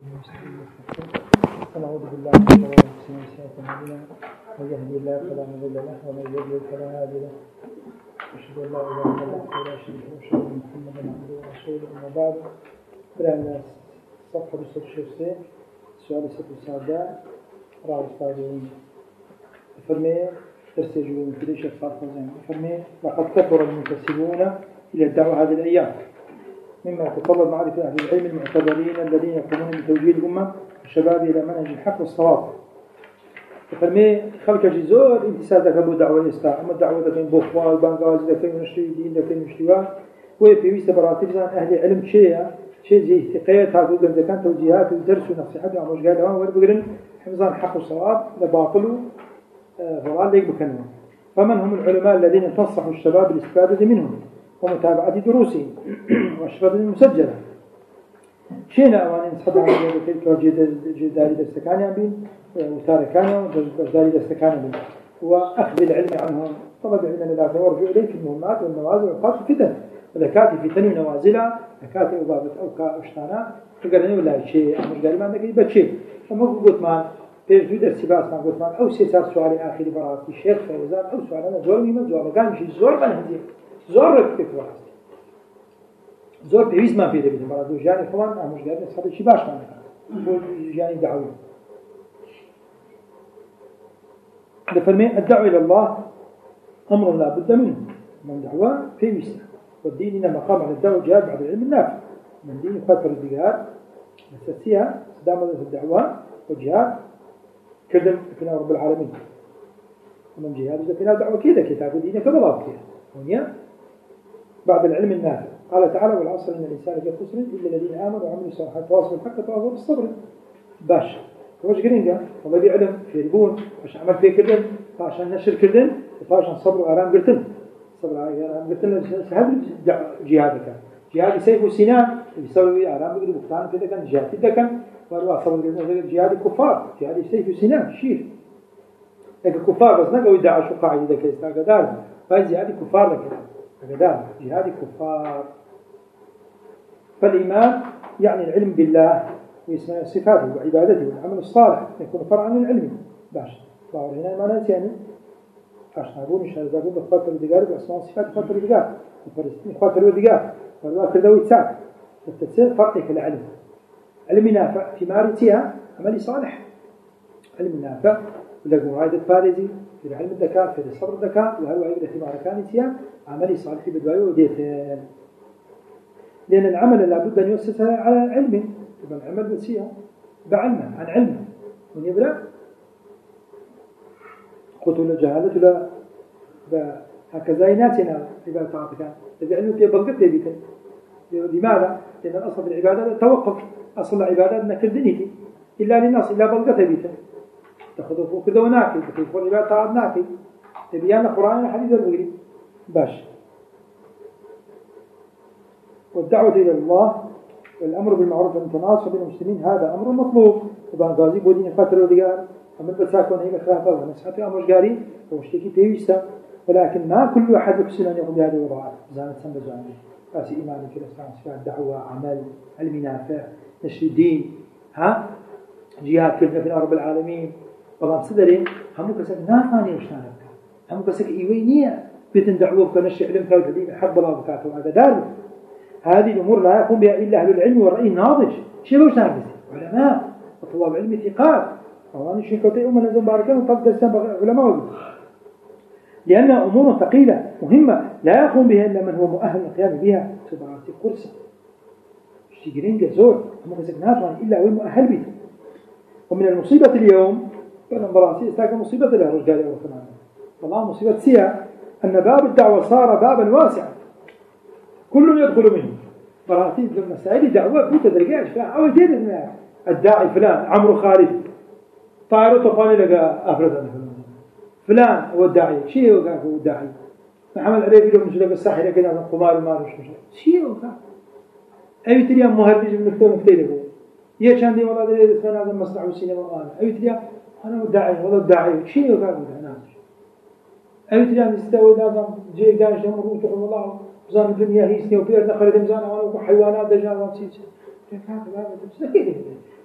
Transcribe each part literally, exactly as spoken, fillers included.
ونعوذ بالله من شرور انفسنا وسيئات اعمالنا من يهدي الله فلا مضل له ومن يضلل فلا هادي له اشهد ان لا اله الا الله وحده لا شريك له واشهد ان محمدا عبده ورسوله اما بعد فلا الناس صفحه ستة وستين سؤال ستة وسبعين راوي الصادقين فرمي ترسجون في ليش الصرف زين فرمي لقد كثر المنتسبون الى الدعوه هذه الايام مما يتطلب معرفة أهل العلم المعتبرين الذين يقومون بتوجيه الأمة الشباب إلى منهج الحق والصواب. ففرمي خلق جزور انتساب ذاك أبو دعوة يستا أما الدعوة ذاك بوخوا البنغاز ذاك نشري دين ذاك نشريوان وفي ويست براتب أهل العلم شيء شيء زي ثقيات هذول إذا كان توجيهات ودرس ونصيحة وعمش قال لهم وربقرن حفظان الحق والصواب لباطل ضلال ليك بكنوا. فمن هم العلماء الذين تنصحوا الشباب بالاستفادة منهم ومتابعة دروسهم وأشرطهم المسجلة شينا أواني نسحب على ذلك جداري دستكاني بين وتاركاني وجداري دستكاني بين وأخذ العلم عنهم طلب علم الآخر ورجوع إليه في المهمات والنوازل والقاط الفتن وذكاتي في تنوي نوازلها ذكاتي أبابة أو كأشتانا فقالني ولا شيء مش قال ما عندك يبقى شيء فما قلت ما في درس باس ما قلت ما أو سيسار سؤالي آخر براسي الشيخ فيزان أو سؤال أنا زور ميمة زور قال شيء زور قال هذي زور فكرة زور بيوز ما في ذي بدهم برادو جاني فلان أمش قاعد نسحب شيء باش ما نكمل جاني دعوة لفرمي الدعوة إلى الله أمر لا بد منه من دعوة بيوز والدين إنما قام على الدعوة جهاد بعد العلم النافع من دين خاطر الجهاد أساسيها دام في الدعوة وجهاد كذب في رب العالمين ومن جهاد إذا كنا دعوة كذا كتاب الدين كبلاط كذا ونيا بعد العلم النافع قال تعالى والعصر إن الإنسان لفي خسر إلا الذين آمنوا وعملوا الصالحات وتواصوا بالحق وتواصوا بالصبر باش وش قرينجا والله بيعلم في ربون عشان عمل فيه كردن فعشان نشر كردن فعشان صبر وآرام قرتن صبر وآرام قرتن سهل جهادك جهاد سيف وسنان يسوي آرام قرتن بختان كده كان جهاد كده كان وقالوا صبر قرتن جهاد الكفار جهاد سيف وسنان شير لكن الكفار بس نقوا يدعوا شو قاعد إذا كيستا قدار فهذا جهاد الكفار لكن قدار جهاد الكفار. فالإيمان يعني العلم بالله واسمه صفاته وعبادته والعمل الصالح يكون فرعا من العلم باش فهو هنا ما ناس يعني عشان نقول مش هذا نقول بخاطر الدجار بأسماء صفات خاطر الدجار وفلسطين خاطر الدجار والوقت ذوي تساعد التفسير فرق في العلم علم نافع في مارتها عمل صالح علم نافع ولكن معايدة فارزي في العلم الذكاء في الصبر الذكاء وهل وعيد في معركانتها عمل صالح بدواء وديتين لأن العمل لابد أن يؤسس على علم يبقى العمل بسيها بعلمه عن علمه من يبدأ قتل الجهالة لا هكذا يناتنا عبادة تعطيك الذي علمه يبلغت يبيك لماذا؟ لأن الأصل في العبادة توقف أصل العبادة أنك الدنيا إلا للناس إلا بلغت يبيك تأخذه فوق كذا وناكل تكيف العبادة تعب ناكل تبيان القرآن الحديث المغرب باش والدعوة إلى الله والأمر بالمعروف والتناصح بين المسلمين هذا أمر مطلوب طبعا غازي بودين خاطر وديار أمر بساكن هي خلافة ونصحة أمر جاري واشتكي تيستا ولكن ما كل واحد يحسن أن يقوم بهذه الوضعات زانت سنة زانت قاسي إيماني في الإسلام سفاة دعوة عمل علم نافع نشر الدين ها جهاد كلمة في رب العالمين والله مصدرين هم كسك نافاني وشانك هم كسك إيوينية بيتن دعوة كنشر علم كالدين حب الله بكاته هذا دار هذه الأمور لا يقوم بها إلا أهل العلم والرأي الناضج شيء لو شنعبس علماء وطلاب علم ثقات أولا الشيكوتي أمنا نزل باركان وطلب دستان علماء وقل لأن أمور ثقيلة مهمة لا يقوم بها إلا من هو مؤهل للقيام بها تبعاتي قرصة الشيقرين جزور هم كسكنات إلا هو المؤهل بها ومن المصيبة اليوم فأنا براسي استاك مصيبة له رجال أو ثمانية والله مصيبة سيئة أن باب الدعوة صار بابا واسعا كل يدخل منه براتي المسائل دعوة في تدريجات فيها أول جيد الداعي فلان عمرو خالد طائر طفاني لقى أفرد فلان هو الداعي شيء هو هو الداعي محمد عليه فيلم مش لقى الساحرة كده من القمار وما مش مش شيء هو أي تريا مهرج من نكتة مكتيبه يا كان دي والله ده اسمه هذا المصنع والسينما والآن أي تريا أنا الداعي والله الداعي شيء هو هذا أي تريا مستوى هذا جي داعش يمر وتقول الله زان الدنيا هي سنو بير دخل دمزان وأنا حيوانات دجاجات شيء كيف هذا هذا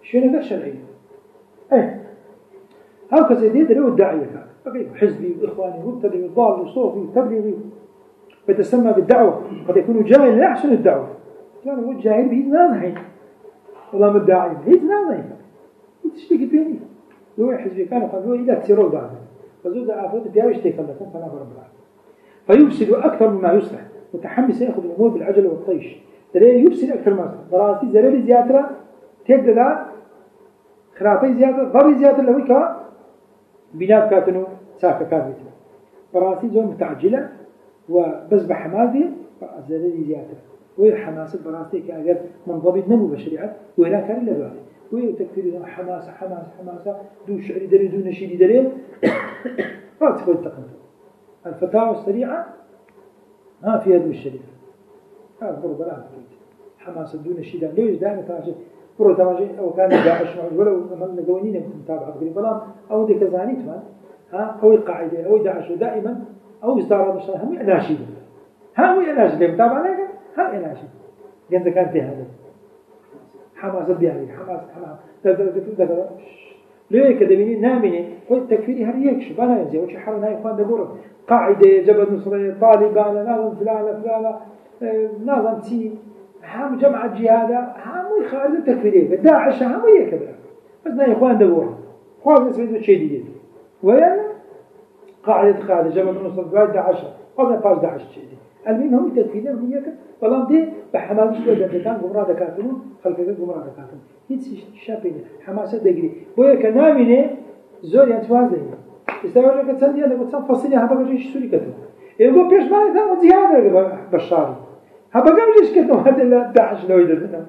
شنو قال شرعي إيه هاو كزيدين ده الداعية كان بقي حزبي وإخواني مبتدئ وضال وصوفي وتبليغي فتسمى بالدعوة قد يكون جاهل لا يحسن الدعوة كان هو الجاهل بيت نازحين والله مدعي بيت نازحين يتشتكي بيني لو حزبي كانوا قالوا إذا كسروا بعض فزود عافيت بيعيش تيكل لكم فأنا برب العالمين فيفسد أكثر مما يصلح متحمس يأخذ الأمور بالعجل والطيش دليل يفسد أكثر ما يصلح دراسي زلالي زيادة تبدأ لا خرافي زيادة ضري زيادة لو كا بناء كاتنو ساكا كاتنو براسي زون متعجلة وبس بحماسي زلالي زيادة وحماسة براسي كأجر منضبط نمو بشريعة وهنا كان إلا بعد وتكفير حماسة حماسة حماسة دون شعري دليل دون نشيد دليل رأس كل تقنط الفتاوى السريعة ما في هذا الشريعة هذا برو بلا حماسة دون نشيد ليش دائما تراجع برو تراجع أو كان داعش ولو من قوانين متابعة بقولي بلام أو ذيك زانيت من ها أو القاعدة أو داعش دائما أو استعراض الشرع هم ناشيد هم ناشيد متابعة لك هم ناشيد جنت كانت هذا حماسة بيعني حماسة حماسة ليه كده بيني نامني والتكفيري هريك شو بنا ينزل وش حرنا يخوان دبورة قاعدة جبل مصرية طالبان نظام فلان فلان نظام تي هم جماعة جهاد هم يخالف التكفيري داعش هم يكبر بس نا يخوان دبورة خوان نسبة شيء جديد وين قاعدة قاعدة جبل مصرية داعش قلنا باش داعش شيء المهم هم التكفيري هم يكبر بلام دي بحماس شوية دكان جمرة دكاتون خلفه جمرة دكاتون هيك شابين حماسة دقري بويا كنامينه زور ينتواز ليه استوى لك تسندي أنا قلت فصلي هبقى جيش سوري كتو يقول بيش ما يثام زيادة بشار هبقى جيش كتو هذا لا داعش لو يدرنا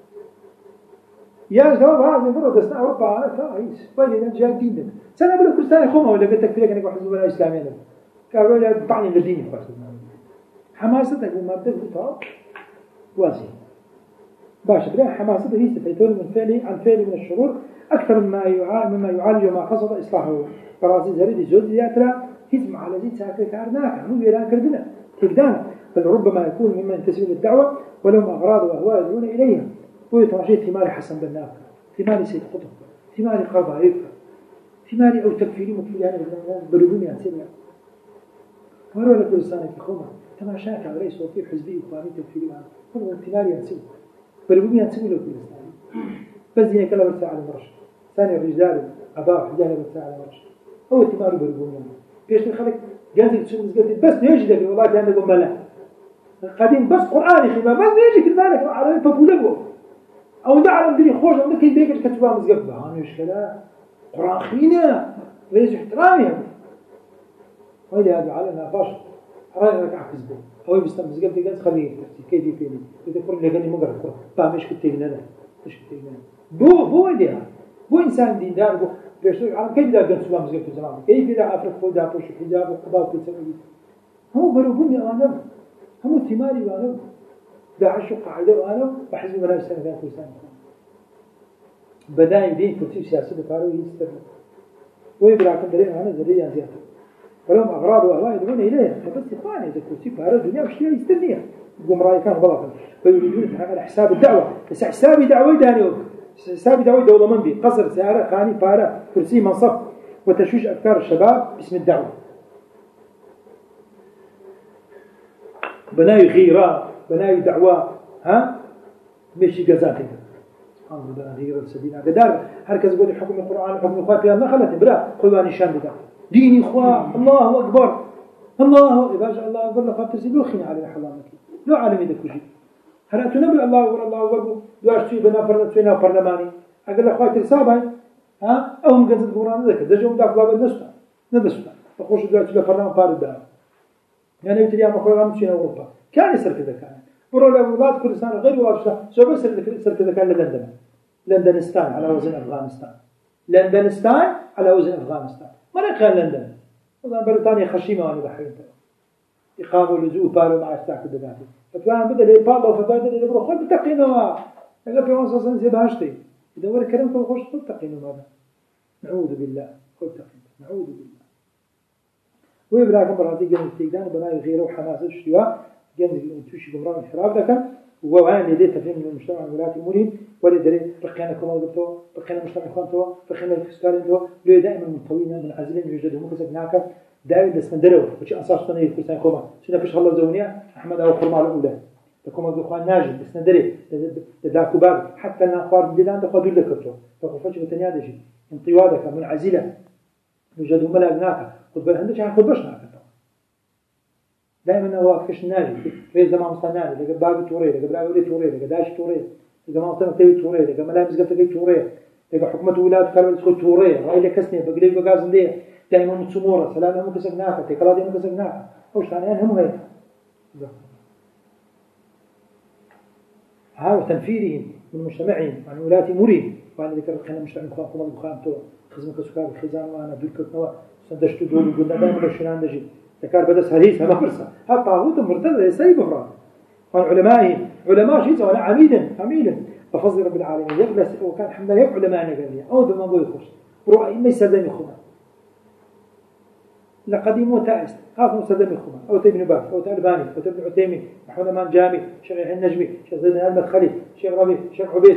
يا زوج هذا مرة دسنا أوروبا على تايس وين نجى دينك سنة بلا كريستيان خوما ولا بتكفيك أنا واحد زوج الإسلامي قالوا لي طعني لديني خلاص حماستك ومادة بتاع وازي باش بلا حماسته هي استفيدون من فعل عن فعل من الشرور أكثر مما يعالج مما يعالج وما قصد إصلاحه فراسي زريد زود زياتنا هزم على زيد ساكر كارناك مو بيران كردنا تقدانا بل ربما يكون ممن ينتسب للدعوة ولهم أغراض وأهواء يدعون إليها ويترشيد ثمار حسن بن ثمار سيد قطب ثمار قضايف ثمار أو تكفيري مكفيري يعني بلغوني عن سنة وروا لك لسانك خوما تماشاك على رئيس وفي حزبي وقواني تكفيري معه هو ثمار ينسوه بلغوني عن سنة لكل لساني بس دينا كلا برساء على مرش ثاني الرجال أباء حجانا برساء على مرش هو ثمار بلغوني بيش نخلق جانتك تشوف مزقتي بس نيجي لك والله كان نقول ملا قديم بس قرآني خيبا بس نيجي كل بالك على فبولغو أو ده على مدري خوش أو ده كي بيجي كتبها مزقبة هاني مشكلة قرآن خينا ليش احترامهم وهذا هذا على نافاش رأيك عكس به هو بيستم مزقبة جالس خليه كيف يفيني إذا كل اللي جاني مقرب كره بامش كتيجنا ده مش كتيجنا بو بو ده بو إنسان دين دار بو بيشتغل على كيف ده جالس بام مزقبة زمان كيف ده أفرق فوق ده بوش حجاب وقباب كل سنة هو بروبني أنا هم الثماري وأنا داعش وقاعدة وأنا وحزب مناهج سنة ثلاثة وسنة بداية دين كرسي سياسي بفارو يسترنا ويبراكم درين أنا زريان زيادة ولهم أغراض وأهواء يدعون إليها فبس إخواني إذا كرسي بفارو الدنيا وشتيها يسترنيها يقوم رأي كان غلطا فيريدون على حساب الدعوة بس حساب دعوة داني حساب دعوة دولة من بي قصر سيارة خاني فارة كرسي منصب وتشويش أفكار الشباب باسم الدعوة بناي غيرة بناي دعوة ها مشي جزاتك الله بنا غيرة السبيل قدار هركز يقول حكم القرآن حكم الخوات بيان ما خلت بلا قلوا نشان بدا ديني إخوة الله أكبر الله إذا جاء الله أكبر لقد تسيبوا خنا على حلامك لو عالم إذا كشي هل تنبي الله أكبر الله أكبر دواش تي بنا فرنا تينا برلماني أقول الخوات السابع ها أهم جنس القرآن ذاك دجوا داك باب النسبة ندسبة فخوش دواش تي برلمان بارد ده يعني يتريا مقرر مشينا أوروبا كان يصير كذا كان برا الأولاد كل سنة غير واضحة شو بس يصير كذا كان لندن لندنستان على وزن أفغانستان لندنستان على وزن أفغانستان ما كان لندن مثلا بريطانيا خشيمة وأنا بحرين إقامة لزوء بارو مع استاك الدباتي فتوان بدل يبالله وفتوان بدل يبرو خل بتقينوا أقول في عنصر سنة زباشتي إذا ورا كلام كل خوش خل تقينوا ماذا نعوذ بالله خل تقينوا نعوذ بالله ويبراكم برهاتي جنب التيجان بناء غيره وحماسة الشتواء جنب توشي جمران الحراب ذاك ووعان يديه تفهم من المجتمع الولاتي الملهم ولا دري رقينا كمان قلتوا رقينا مجتمع خانتوا رقينا الكسكارين لو دائما منطويين منعزلين يوجدوا مكسب ناكا دائما دسمندروا وشي أنصار صنعي كرسان خوما شنو فيش الله زونيا أحمد أو خرم على الأولى تكون مجد خوان ناجم دسمندري تداكو باب حتى الناقار بدلان دخلوا لكتوا فقفتش بتنيادشي انطوادك منعزلة يوجدوا ملاك ناكا خد بال عندك عن خد باش ناكا دائما هو كش ناجي في زمان مستناري لقى باب توري لقى بلاولي توري لقى داش توري لقى ما مستنى تبي توري لقى ملامس قلت لقى توري لقى حكومة ولاد كارل سكوت توري رأي لك كسني بقليل بقازم ديه دائما متصمورة سلام هم كسب ناكا تكلادي هم كسب ناكا وش ثانيا هم هي هاو تنفيرهم من مجتمعهم عن ولاة أمورهم وأنا ذكر خلنا مجتمع مخام قمر مخام تو خزم كسكار الخزان وأنا بالكت نوا سندشت دول وقلنا دائما الشنان دجي ذكر بدس هريس هم فرصة هذا طاغوت مرتد يسيب بفران وعن علمائهم علماء شيء وأنا عميدا عميدا بفضل رب العالمين يجلس وكان الحمد لله يب علماء نقليا أو ذو ما بقول يخش برؤى ما يسلم يخونه لقديم وتائس هذا مستدم يخونه أو تبن باف أو تألباني أو تبن عتيمي محمد أمان جامي شيخ النجمي شيخ زيد المدخلي شيخ ربيع شيخ عبيد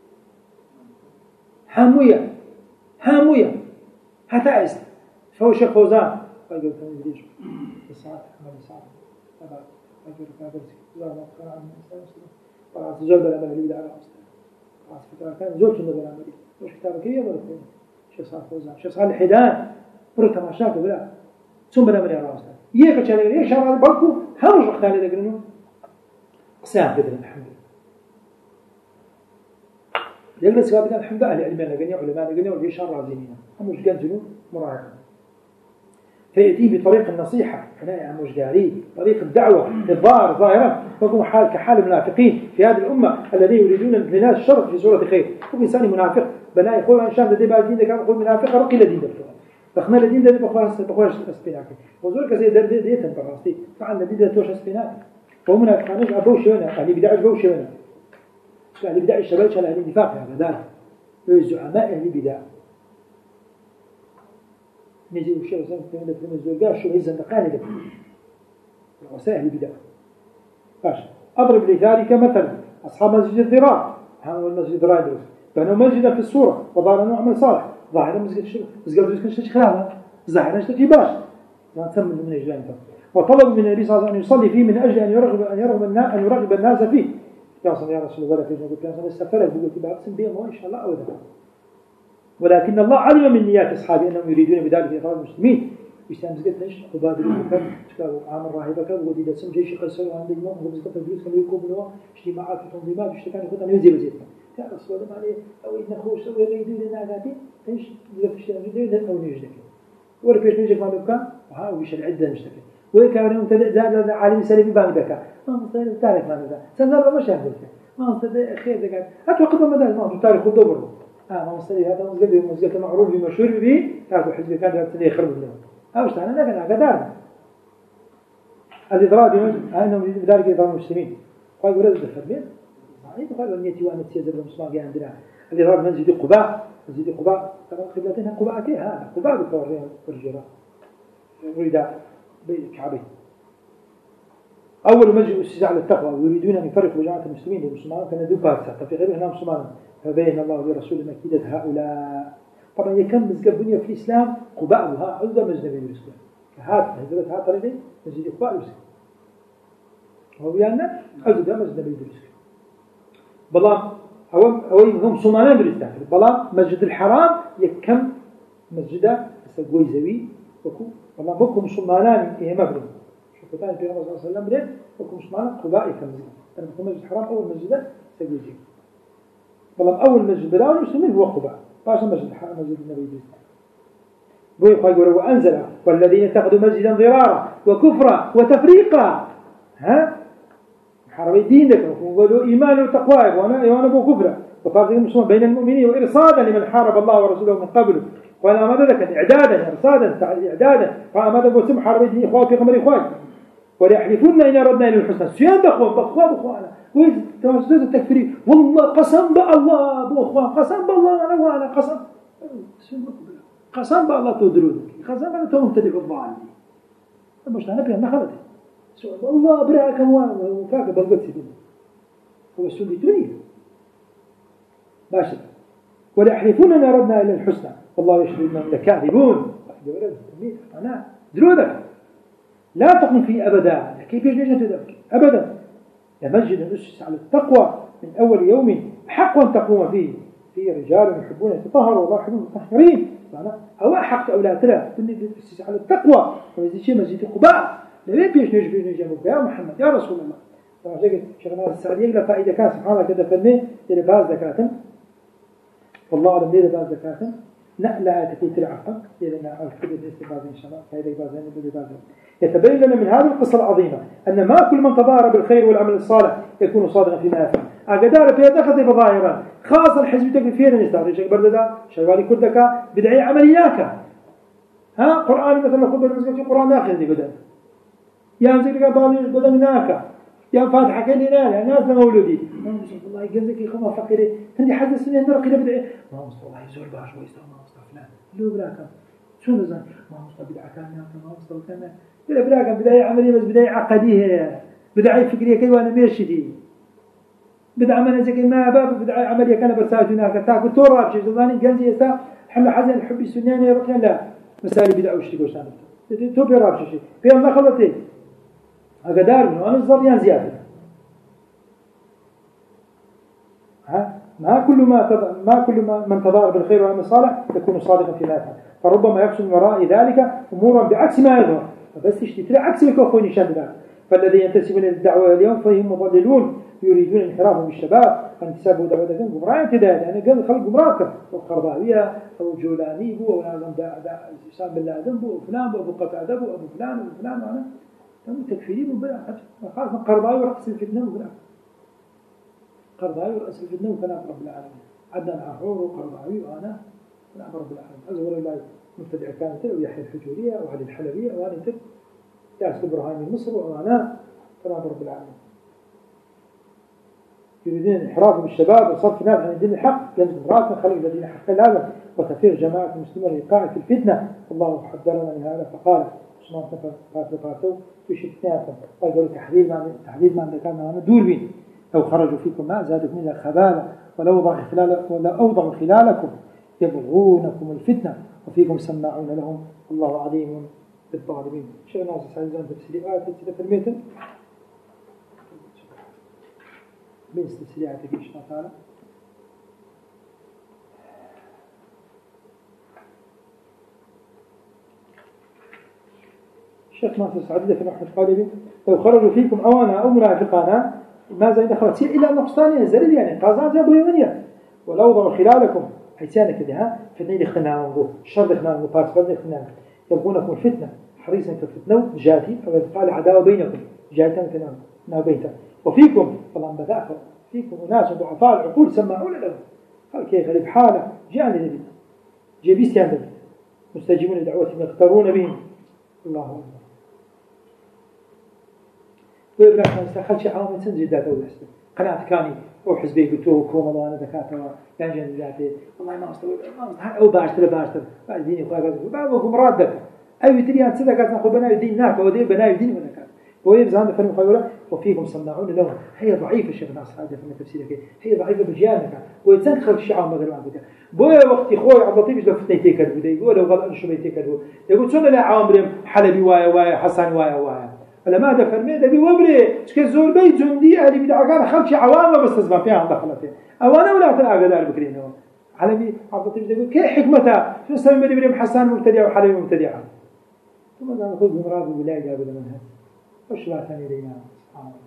حاموية حاموية هتائس فهو شيخ فوزان قال له تاني ليش الساعة ما الساعة هذا أجر كابر لا ما كان عن الإنسان بعد زوج بلا بلا اللي بدأ بعد فترة كان زوج من بلا بلا وش كتابك هي ولا كتير شيخ صالح فوزان شيخ صالح حيدان برت ما شاف بلا ثم بلا بلا راسه يك كشلي ليش شغال بالكو هم وقت على ذكرنه قسام بدر الحمد لله يجلس قابل الحمد لله علمنا جنيا علماء جنيا وليش شر عزيمين هم مش جنتلو مراعي فيأتي بطريق النصيحة هنا مش جاري طريق الدعوة الظاهر ظاهرا فكم حال كحال المنافقين في هذه الأمة الذين يريدون للناس الشر في سورة خير هو إنسان منافق بلا يقول إن شاء الله دي بعدين ده كان يقول منافق رقي الذين دفعوا فخنا الذين ده بخواس بخواس أسبيناك وزور كذا ده ده ده تنبرستي فعل الذين ده توش أسبيناك ومنافقانش أبوش هنا يعني بدعش بوش هنا يعني بدع الشباب شل أهل النفاق هذا ذلك الزعماء أهل بدع نجي وشيء مثلا في هذا في الزوجات شو هي زندقان ده رؤساء أهل بدع باش أضرب لذلك مثلا أصحاب مسجد الضرار هذا المسجد الضرار بنوا مسجدا في الصورة وظهر نوع من صالح ظاهر مسجد شو مسجد مسجد شو خلاها ظاهر نشتكي باش لا تسمى من أجل وطلب من النبي صلى الله عليه وسلم أن يصلي فيه من أجل أن يرغب أن يرغب الناس أن يرغب الناس فيه يا صلى يا رسول الله في جنود كان استغفر بقول كده أقسم بالله إن شاء الله أبدا ولكن الله علم من نيات أصحابه أنهم يريدون بذلك إخراج المسلمين يستعمل زكاة ليش قبادر المكان شكله عامل راهبة كذا ودي دسم جيش قصر وعنده يوم هو زكاة الفلوس كانوا يكونوا اجتماعات وتنظيمات واشتكان يخدم يوزي وزير يا رسول الله عليه أو إن خوش أو يريدون لنا ذاتي إيش زكاة الشيء يريدون أو نيجي ولا كيش نيجي ما بكا وها ويش العدة مشتكي ويكانوا متدع زاد عالم سلبي بان بكا ما مستعد تعرف ما بكا سنزار مش هقول ما مستعد خير ذكر أتوقف ما مدى ما تاريخ الدبر آه ما مستعد هذا مسجد مسجد معروف بمشهور به هذا حزب كان هذا يخرب منه أوش أنا لكن هذا الإضراب أنهم بذلك إضراب المسلمين قال ورد الخدمين صحيح قال ونيتي وأنا تسير المسلمين عندنا الإضراب مسجد قباء مسجد قباء طبعا قبلتنا قباء كي هذا قباء بالكورية والجيران يريد بالكعبة أول مسجد أسس على التقوى ويريدون أن يفرقوا جماعة المسلمين والمسلمين كان ذو بارسة ففي غيرها مسلمان فبين الله ورسوله مكيدة هؤلاء طبعا يكم مسجد بنية في الإسلام قباء وها عودة مسجد بنية الإسلام هذا هذا هذا طريقين مسجد قباء المسلم هو يعني عودة مسجد بنية الإسلام بلام أو أو هم صمانين بالإسلام بلام مسجد الحرام يكم مسجد سجوي زوي وكو والله بكم صمانان إيه مبني شوفوا تاني في الله صلى الله عليه وسلم بلين بكم صمانان قباء يكم مسجد أنا بكم مسجد الحرام أول مسجد سجوي زوي بلام أول مسجد بلاون المسلمين هو قباء باش مسجد الحرام مسجد النبي بوي يقول وأنزل والذين اتخذوا مسجدا ضرارا وكفرا وتفريقا ها حرب الدين لكم وقالوا إيمان وتقوى وأنا وأنا أبو كفرا وفارق المسلمين بين المؤمنين وإرصادا لمن حارب الله ورسوله من قبله قال أماذا ذلك إعدادا إرصادا إعدادا فأماذا بوسم حرب الدين إخوة في قمر إخوان وليحلفون إن أردنا إلى الحسنى سيان بأخوة بأخوة بأخوانا وتوسط التكفيري والله قسم بالله بأخوة قسم بالله أنا وأنا قسم قسم بالله تدرون قسم بالله تمتدع الضالين مش أنا بيها ما خلته سؤال الله براكم وفاك بلغت سيدنا هو السنة تريه باشا وليحلفون أن أردنا إلى الحسنى والله يشهد إنهم لكاذبون. أنا درودك لا تقم فيه أبدا. كيف يجب ذلك أبدا؟ لمسجد أسس على التقوى من أول يوم حق أن تقوم فيه فيه رجال يحبون يتطهروا والله يحب المطهرين. أو أحق أولاد ترى أسس على التقوى ويزيد شيء مسجد قباء لمن بيش نجي بيش نجي يا محمد يا رسول الله. طبعا شغلنا السعودية لا فائدة كان سبحان الله كذا فرمي إلى بعض زكاة والله أعلم ليه بعض زكاة لا لا تكون تلعقك لأن الكل الاستفادة إن شاء الله فائدة بعض زين بدي بعض. يتبين لنا من هذه القصة العظيمة أن ما كل من تظاهر بالخير والعمل الصالح يكون صادقا فيما يفعل. أقدار في دخل ظاهرا خاصة الحزب تكفي فينا نستعرض شيء برد ذا شوالي كردك بدعي عملياك ها قرآن مثلا خذ المسجد في قرآن داخل دي بدل يا مزيد قبل بدل هناك يا فاتحة كلنا لا ناس مولودي ما نقول والله جنزك يا خما فكري عندي حد سنة نرقي لبدعي ما مصطفى الله يزور باش ويستوى ما مصطفى فلان لو بلاكم شو نزل ما مصطفى بدعة كان ما مصطفى كان بلا بلاكم بداية عملية بس بداية عقدية بداية فكرية كي وانا ماشي دي بدعة منازك ما باب بدعة عملية كان برسالة هناك تاكل تورا بشيء زماني جنزي يسا حمل حزن الحب السناني يرقيان لا مسالي بدعة وشتي قوشان تو بيراب شيء في الله خلطي أقدار منه أنا الظريان زيادة ها ما كل ما تض... ما كل ما من تظاهر بالخير والعمل الصالح يكون صادقا فيما يفعل فربما يقصد من وراء ذلك أمورا بعكس ما يظهر فبس تشتري عكس الكوخون يشان ذلك. فالذي ينتسبون للدعوة اليوم فهم مضللون يريدون انحرافهم بالشباب فانتسابوا دعوتهم جمراء امتداد يعني قال خلق جمراء القرضاوية أو جولاني بو أو نازم سام بالله ذنبه وفلان بو أبو قطع ذنبه أبو فلان وأبو فلان وأنا تم تكفيرين وبلا خاصة قرضاوي ورأس الفتنة وبلا قرضاوي ورأس الفتنة وكلام رب العالمين عدنا عحور وقرضاوي وأنا كلام رب العالمين أزور الله مبتدع كانت ويحيى الحجورية وعلي الحلبية وأنا انت ياسر برهاني مصر وأنا كلام رب العالمين يريدون انحراف بالشباب وصرف ناس عن الدين الحق لازم امرأة خلق الذين حق لازم وتفير جماعة المسلمين لإيقاع في الفتنة الله حذرنا من هذا فقال عثمان تفر قاتل في اثنيناتهم قالوا تحديد ما تحديد ما كان معنا دور بين لو خرجوا فيكم ما زادوا من الخبالة ولو وضع خلال ولا أوضعوا خلالكم يبغونكم الفتنة وفيكم سماعون لهم الله عليم بالظالمين. شيخ ناصر سعيد تفسير آية تفسير في الميتة من تفسيراتك إن شاء الله تعالى. الشيخ ناصر سعيد في نحو القالب لو خرجوا فيكم أوانا أو منافقانا ماذا إذا خرجت إلا نقصان ينزل يعني قازان جابوا يمنيا ولو وضعوا خلالكم حيثانك لها فتنة دخلنا ونقول الشر دخلنا ونقول بارتفال دخلنا يبغونكم الفتنة حريصا كفتنة جاتي أو يتقال عداوة بينكم جاتان كنا بيتا وفيكم طبعا بذاكر فيكم أناس ضعفاء العقول سماعون لهم قال كيف غريب حالة جاءني نبي جيبيس يعمل مستجيبون لدعوتهم يختارون بهم الله أكبر ويبرا كان استخل شيء عوامل تنزل ذاته ويحسن قناعة كاني أو حزبي قلتوه كوما وانا ذكاته يعني جاني ذاته والله ما أصدر ما أصدر أو باشتر باشتر بعد ديني قاعد بعضكم رادك أي تريان صدقات نأخذ بناء الدين ناك ودي بناء الدين ونكات ويبزان بفرم خيوله وفيكم صنعون لهم هي ضعيفة الشيخ ناصر هذا في تفسيرك هي ضعيفة بجانك ويتنخل الشعب ما قالوا عنك بويا وقت خوي عبد اللطيف لو فتني تيكل بده يقول لو قال شو بيتيكل يقول شنو لا عامر حلبي وايا وايا حسن وايا وايا ولا ماذا فرمي ده بيوبري شكل زول بيت جندي أهلي بدعة كان خمسة عوام بس تسمع فيها عند خلته أوانا ولا تلاقي دار بكرينه حلبي عبد اللطيف يقول كيف حكمتها شو سمي بدي بريم حسن مبتدع وحلبي مبتدع ثم قال خذ مراد ولا جاب له منها وش لا ثاني لينا سبحان الله.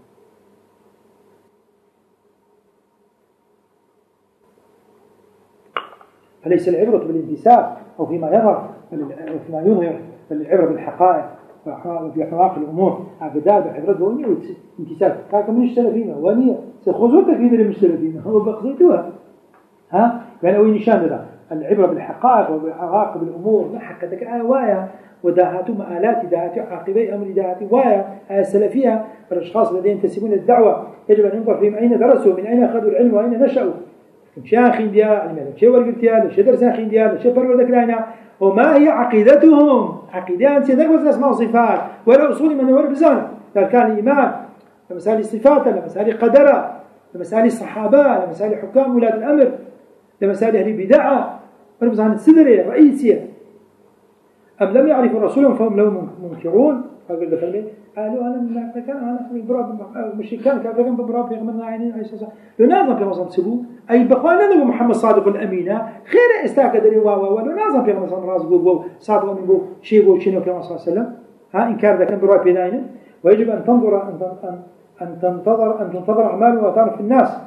فليس العبرة بالانتساب أو فيما يظهر أو فيما يظهر بل العبرة بالحقائق وفي حقائق الأمور أبدا عبرة ونية وانتساب كاك من اشترى فيما ونية سخوزوتك في ذي المشترى فيما هو بقضيتها ها يعني وين نشان ذا العبرة بالحقائق وبالحقائق بالأمور نحكتك آوايا وداهات مآلات داهات عاقبي أمر داهات وايا السلفية الأشخاص الذين ينتسبون للدعوة يجب أن ينظر فيهم أين درسوا من أين أخذوا العلم وأين نشأوا شيء أخين ديال شيء ورقل ديال شيء درس أخين ديال شيء برور ذكرنا وما هي عقيدتهم عقيدان سيدك اسماء صفات ولا أصول من هو البزان كان الإيمان لمسائل الصفات لمسائل قدرة لمسائل الصحابة لمسائل حكام ولاة الأمر لمسائل أهل بدعة ورمز عن السدرية رئيسية. أم لم يعرفوا رسولهم فهم له منكرون. فقال له فلمين قالوا أنا من كان أنا في براب مشركان كان ببراب في غمنا عينين عليه الصلاة لنازم في مصر سبوا أي بقوانا نبي محمد صادق الأمينة خير استاك دري واو واو لنازم في مصر راس جو صادق من جو شيء جو شنو في مصر سلم ها إنكار ذاك براب بيناين. ويجب أن تنظر أن أن أن تنتظر أن تنتظر أعماله وتعرف الناس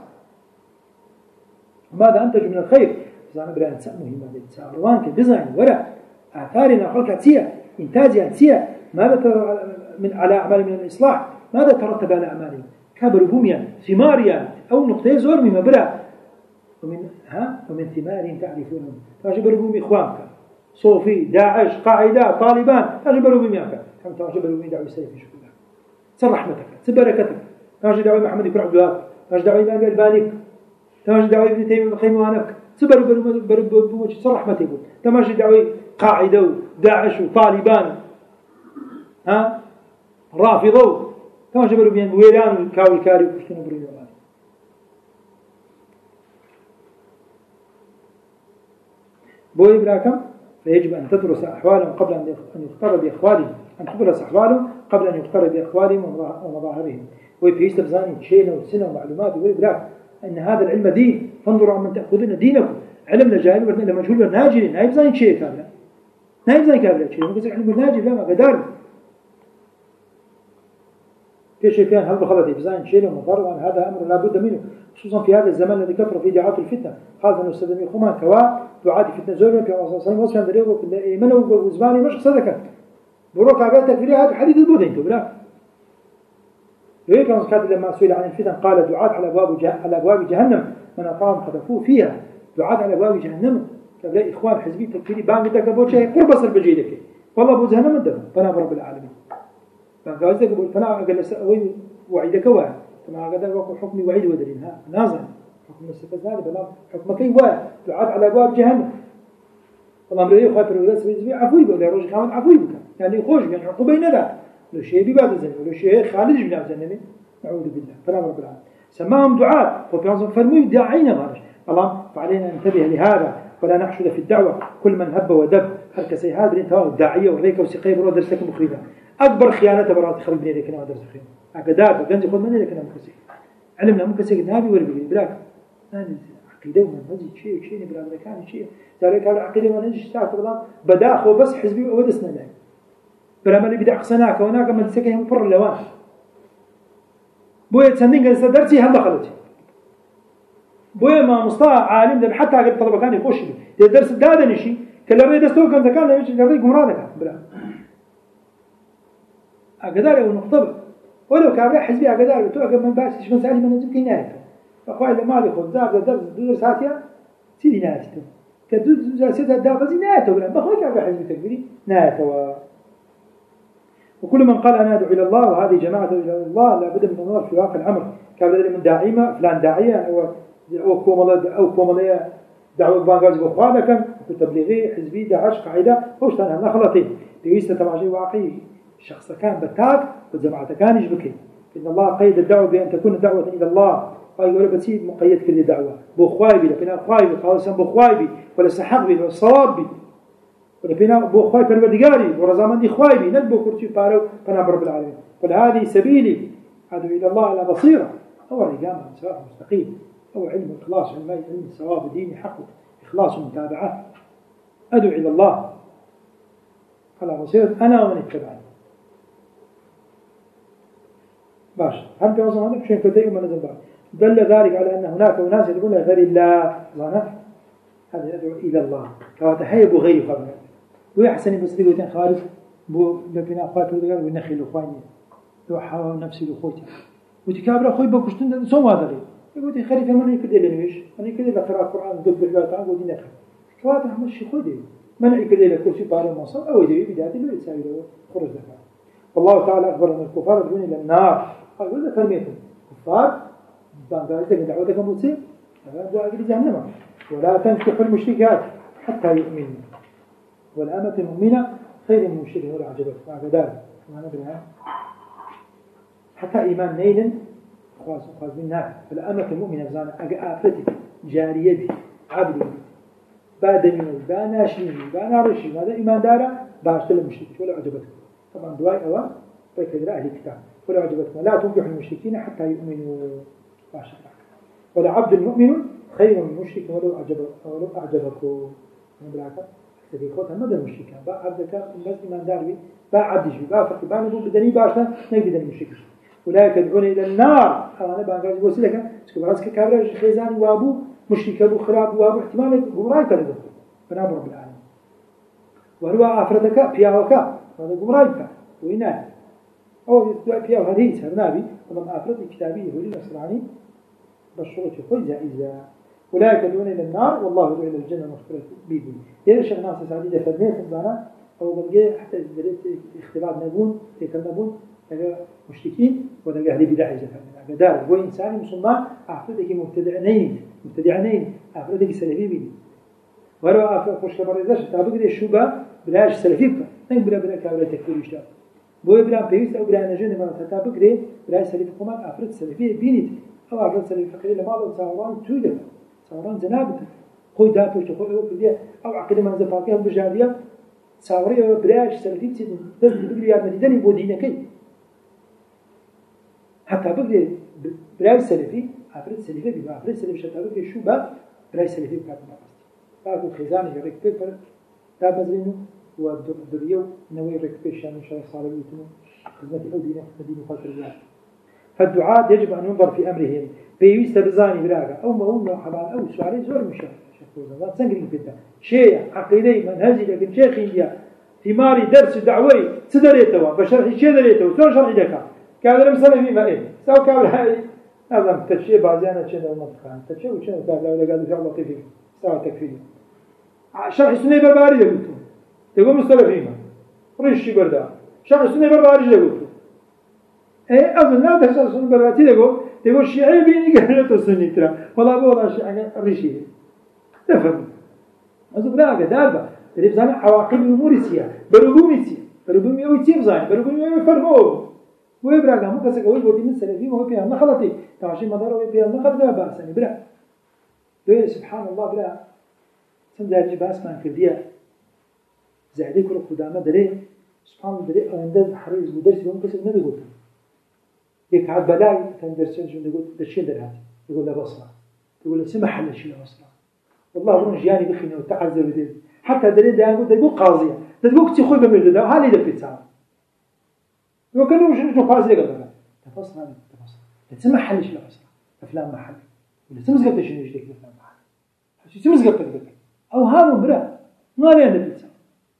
ماذا أنتج من الخير. زمان برا نسأ مهمة للتساروان كديزاين ولا آثارنا خلق عتية إنتاج عتية ماذا ترى من على أعمال من الإصلاح ماذا ترتب على أعمالهم كبرهميا ثماريا أو نقطة زور مما برا ومن ها ومن ثمارهم تعرفونهم تجبرهم إخوانك صوفي داعش قاعدة طالبان تجبرهم إياك كم تجبرهم دعوة السيف شكرا سر رحمتك سبركتك تجد دعوة محمد بن عبد الوهاب تجد دعوة إمام الألباني تجد دعوة ابن تيمية بن القيم وهناك سبر بر بر سر رحمته تماشي دعوة قاعدة وداعش وطالبان ها رافضوا كما جبلوا بين ويران الكاوي الكاري وكشتنا بريد الله. بوي براكم فيجب أن تدرس أحوالهم قبل أن يختار بأخوالهم أن تدرس أحوالهم قبل أن يختار بأخوالهم ومظاهرهم. وفي استبزاني تشينا وسنة ومعلومات بوي براك أن هذا العلم دين فانظروا عمن تأخذون دينكم علمنا جاهل ورنا مجهول وناجل نايب زين شيء كامل نايب زين كامل شيء ممكن علم ناجل لا ما قدر كيف كان هل بخلت إفزان شيء ومضر وأن هذا أمر لا بد منه خصوصا في هذا الزمان الذي كثر فيه دعاة الفتنة هذا نستخدم يخوما كوا دعاة فتنة زورنا في الله صلى الله عليه وسلم من هو وزماني مش صدقة بروك عبادة تكفيري هذا حديث البودة انتو بلا ليه كان كاتب لما سئل عن الفتن قال دعاة على أبواب على أبواب جهنم من أطاعهم خطفوه فيها دعاة على أبواب جهنم كبلا إخوان حزبي تكفيري بانك تكبوت شيء قرب صر بجيدك والله أبو جهنم الدم فنا رب العالمين فقالت لك فنا قال وين وعيدك واحد فما قدر وقع حكمي وعيد ودرين ها نازل حكم السفز هذا بلا حكمك واحد دعاة على أبواب جهنم والله أمره خاطر الناس بيزبي عفوي بقى رجل كمان عفوي بقى يعني خوش يعني عقوبة ذا لو شيء ببعض الزنا ولو شيء خالد جبنا الزنا نعوذ بالله فلا رب العالمين سماهم دعاة وبيانهم فرموا داعين مارش الله فعلينا ننتبه لهذا ولا نحشد في الدعوة كل من هب ودب هركسي هذا الانتهاء الداعية والريكة وسقية برا درسك مخربة أكبر خيانة برات خرب بني لكنا ودرس خير أقدار بجنز خد مني لكنا مكسي علمنا مكسي نابي وربي بلاك عقيدة ومنهج شيء شيء نبرا بركان شيء ذلك هذا عقيدة ومنهج تعرف الله بداخل بس حزبي ودسنا له برا مالي بدأ قصناك وناك من سكين هم فر اللوان بويا تسندين قال استدرتي هم دخلتي بويا ما مصطفى عالم ده حتى قد طلبة كان يخش له الدرس ده نشي كلا رأي دستور كان ذكر له يجي رأي جمرانك بلا أقدر أو نقطب ولو كان حزبي أقدر بتوقف من بعد شو مسألة من نزل كناية أخوي اللي مالي خد زاب درس درس هاتيا سيدي نايته كدوز جالسة الدابة زي نايته ولا بخوي كان حزبي تكبيري نايته وكل من قال أنا أدعو إلى الله وهذه جماعة إلى الله لا بد من النظر في واقع الأمر كان لدي من داعيمة فلان داعية أو أو كوملا أو كوملا دعوة بانجاز بخوانا كان تبليغي حزبي داعش قاعدة هوش تنها نخلطين بيويست تماشي واقعي الشخص كان بتاك والجماعة كان يجبكي إن الله قيد الدعوة بأن تكون دعوة إلى الله قال ولا بسيط مقيد كل دعوة بخوايبي لكن خوايبي قال سن بخوايبي ولا سحقبي ولا صوابي ولا فينا بو خواي بالبردقاري ورزامان دي خوايبي ندبو كرتي بارو فانا برب العالمين فهذه سبيلي أدعو إلى الله على بصيرة هو الإقامة سواء مستقيم هو علم الإخلاص علم علم الصواب ديني حقه إخلاص ومتابعة أدعو إلى الله على بصيرة أنا ومن اتبعني باش هم في وصل هذا بشيء كتير من نزل بعض دل ذلك على أن هناك أناس يقولون غير الله ظنه هذا أدعو إلى الله كواتحيب غير خبر ويحسن بس لقيتين خارج بو لبنا أخوات ودقال ونخي لأخواني وحاول نفسي لأخوتي وتكابر أخوي بكشتن سوم هذا لي يقولي خليفة من يكده لنويش من يكده لقراءة القرآن ضد بالله تعالى ودي نخي كواتح مشي خودي من يكده لكرسي باري مصر أو يدوي بداية لو يساوي له خرج ذكاء والله تعالى أخبر أن الكفار يدعون إلى النار قال وإذا فرميتم كفار بانقالتك دعوتك مصير هذا دعاء جهنم ولا تنكحوا المشركات حتى يؤمنوا والأمة المؤمنة خير من المشرك ولا عجبت بعد ذلك ما ندري حتى إيمان نيل خاص خاص بالنار فالأمة المؤمنة زان أجأفتي جارية بي عابد بعد من بانا شيء بانا رشي هذا إيمان دارا باشتل المشرك ولا عجبتكم طبعا دواء أو فكذا أهل الكتاب ولا عجبتكم لا تنكحوا المشركين حتى يؤمنوا باشا ولا عبد المؤمن خير من مشرك ولو أعجب ولو أعجبكم من بالعكس تبي خوتها ماذا المشركين با عبدك بس إيمان داري با عبدش با فرق با نقول بدني باشا نيجي بدني مشرك أولئك يدعون إلى النار أنا بانجاز وسيلك تقول راسك كابر خيزان وابو مشرك أبو خراب وابو احتمال جمراي كذا فنام رب العالمين وهو أفردك بياوك هذا جمراي ويناه أو يدعي بياو هذه سرنابي وضم أفرد كتابي هو النصراني بالشروط خوي جائزة أولئك يدعون إلى النار والله يدعو إلى الجنة مغفرة بيدي يا شيخ ناصر سعدي ده فرميه خمسانا أو بلقي حتى دريت اختلاط نبون تكلم نبون مشركين ولا أهل بدع جفنا بدار هو إنسان مسلمان أفرادك مبتدعنين مبتدعنين أفرادك سلفي ولو أفراد خوش كبرزاش تابقى الشوبة بلاش سلفي بك نين بلا بلا كابلا تكفير يشتغل بوي بلا بيوست أو بلا نجون ما تابقى بلا سلفي قمان أفراد سلفي بينيت أو أفراد سلفي فقير لما لو تصوران تويلة تصوران زنابته خوي داتوش خوي أو كذي أو عقد ما زفاكيه بجادية تصوري بلاش سلفي تسد تزد بقريات مدينة بودينا كي حتى بقدر براي سلفي أفراد سلفي بيبقى أفراد سلفي شتى بقدر شو بقى براي سلفي بكات ما بس باكو خزانة يرك بيبر تاب مزرينه ودريو نوي يرك بيشان إن شاء الله صار يوتنو خدمة الأودينة مدينة خلف الرجال فالدعاء يجب أن ينظر في أمرهم بيوست بزاني براجع أو ما هو حبال أو سؤالي زور مشان شكوزا لا تسنجرين بيتا شيء عقيدي منهجي لكن شيخ إنجيا في ماري درس دعوي سدريتوا بشرح شيء دريتوا سو شرح لك كابل مثلا في ما إيه سو كابل هاي هذا تشيء بعضينا شيء ده المنطقة تشيء وشيء كابل ولا قالوا في الله طيب سوا تكفير شرح سنة برباري ده قلتوا تقول مستلفينه ريش بردا شرح سنة برباري ده قلتوا إيه أظن لا تحصل سنة برباري ده قلت تقول شيء بيني قالوا تسني ترى والله بوضع شيء ريشي تفهم أظن لا كذابة تريد زمان عواقب الأمور سيا برغومي سيا برغومي أو تيم زين برغومي أو فرقه ويبرع مو كسر قوي بودي من سلفي وهو بيها نخلطي تعشي مدار وهو بيها نخلط لا بأس يعني برع ده سبحان الله برع سندرج باس ما كرديا زعدي كل قدامه دري سبحان الله دري عنده حريص مدرس يوم كسر ما يقول يك عاد بلاي تندرس شو يقول الشيء ده هذا يقول له بصرة يقول له سمح له شيء بصرة والله برون جاني بخينه وتعذر بدي حتى دري ده يقول ده يقول قاضية ده يقول كتير خوي بمرد ده هالي ده بيتساوي وكانوا مش مش قاضي قبل تفصل هذا تفصل تسمح ليش لا بصرة فلان محل ولا تمسك قبل شنو يجيك فلان محل شو تمسك قبل قبل أو هذا برا ما ليه ده بيتساوي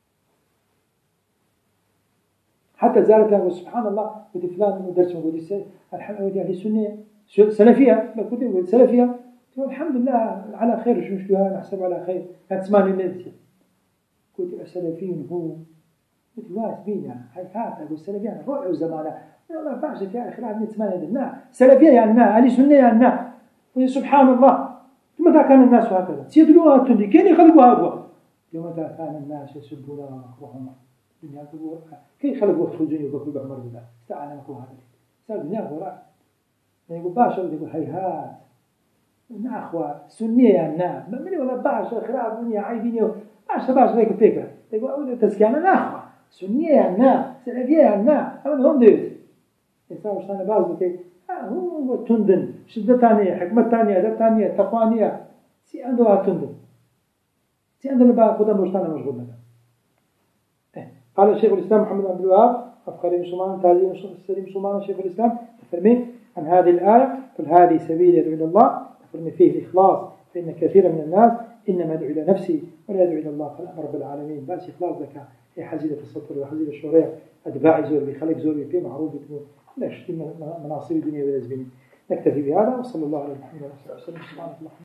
حتى ذلك قال سبحان الله بدي فلان مدرس موجود الحمد لله أهل السنة سلفية بقول يقول سلفية الحمد لله على خير شو شو هذا نحسب على خير هتسمعني مدرسة قلت السلفيين هو قلت واس بينا هاي هات أقول سلفيين روح وزمانة والله بعش في آخر عاد نتمنى النا سلفية يعني نا أهل السنة يعني نا سبحان الله متى كان الناس هكذا سيدلوها تندي كين يخلقوها أبوه متى كان الناس يسبون أخوهم الدنيا تقول كيف خلقوا خرجوني وبكوا بعمر بالله استعانوا مكوا هذا صار الدنيا وراء يقول باشا يقول هيهات نا أخوة سنية يعني نا مني ولا باشا خراب مني عايبيني باشا باشا ذيك الفكرة يقول أول تسكينا نا أخوة سنية يعني نا سلفية يعني نا أما هم ديت يسوي وش أنا بعض بتي هو تندن شدة ثانية حكمة ثانية أدب ثانية تقوانية سي عنده تندن سي عنده بقى خدا مجتمع مشغول منه قال الشيخ الإسلام محمد بن عبد الوهاب أفكار المسلمان تعليم السليم مسلمان الشيخ الإسلام تفرمي عن هذه الآية قل هذه سبيل يدعو إلى الله تفرمي فيه الإخلاص فإن كثيرا من الناس إنما يدعو إلى نفسه ولا يدعو إلى الله فالأمر رب العالمين بس إخلاص ذكاء هي حزيدة السطر وحزيدة الشورية أتباع زور بخلق زور بي معروف بتنو لا شتي مناصب الدنيا والأزمنة نكتفي بهذا وصلى الله على محمد وعلى آله وصحبه وسلم.